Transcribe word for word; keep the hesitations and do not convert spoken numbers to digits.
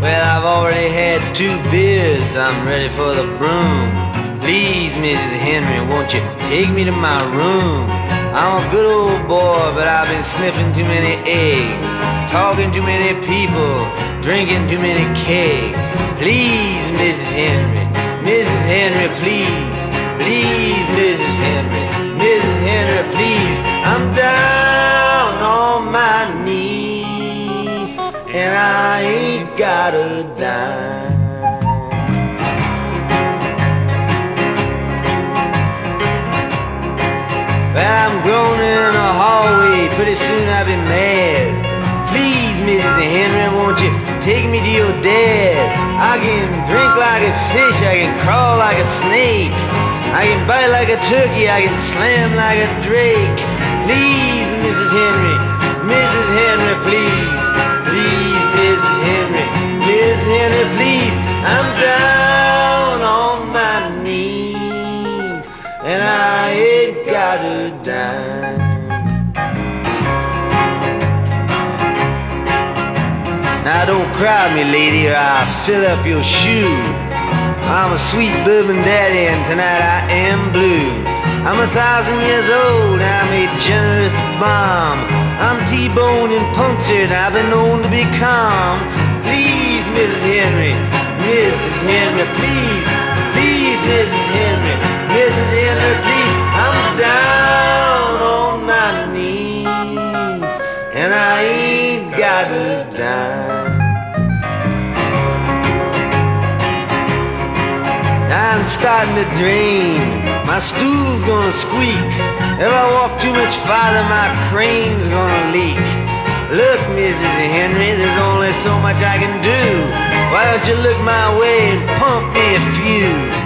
Well, I've already had two beers, I'm ready for the broom. Please, Missus Henry, won't you take me to my room? I'm a good old boy, but I've been sniffing too many eggs, talking too many people, drinking too many kegs. Please, Missus Henry, Missus Henry, please, please, Missus Henry, Missus Henry, please. I'm down on my knees, and I ain't got a dime. I'm groaning in a hallway, pretty soon I'll be mad. Please, Missus Henry, won't you take me to your dad? I can drink like a fish, I can crawl like a snake, I can bite like a turkey, I can slam like a drake. Please, Missus Henry, Missus Henry, please, please, Missus Henry, Missus Henry, please. I'm down on my knees, and I ain't got a dime. Now don't crowd me, lady, or I'll fill up your shoe. I'm a sweet bourbon daddy, and tonight I am blue. I'm a thousand years old, I'm a generous bomb. I'm T-boned and punctured, I've been known to be calm. Please, Missus Henry, Missus Henry, please, please, Missus Henry, Missus Henry, please. I'm down on my knees, and I ain't got a dime. I'm starting to drain, my stool's gonna squeak. If I walk too much farther, my crane's gonna leak. Look, Missus Henry, there's only so much I can do. Why don't you look my way and pump me a few?